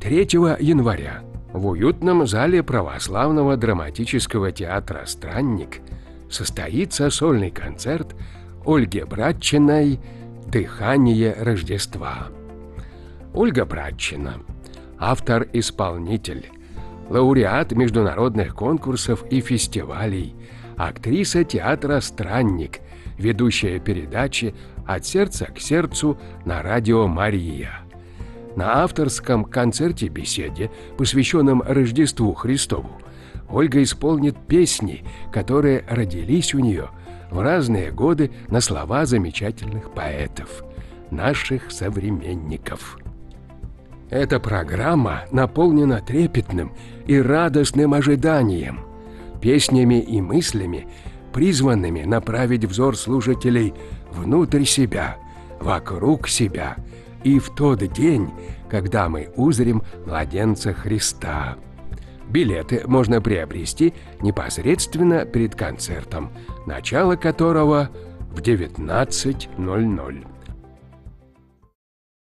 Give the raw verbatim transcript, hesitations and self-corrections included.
третьего января в уютном зале православного драматического театра «Странник» состоится сольный концерт Ольги Братчиной «Дыхание Рождества». Ольга Братчина – автор-исполнитель, лауреат международных конкурсов и фестивалей, актриса театра «Странник», ведущая передачи «От сердца к сердцу» на радио «Мария». На авторском концерте-беседе, посвященном Рождеству Христову, Ольга исполнит песни, которые родились у нее в разные годы на слова замечательных поэтов, наших современников. Эта программа наполнена трепетным и радостным ожиданием, песнями и мыслями, призванными направить взор слушателей внутрь себя, вокруг себя и в тот день, когда мы узрим младенца Христа. Билеты можно приобрести непосредственно перед концертом, начало которого в девятнадцать ноль ноль.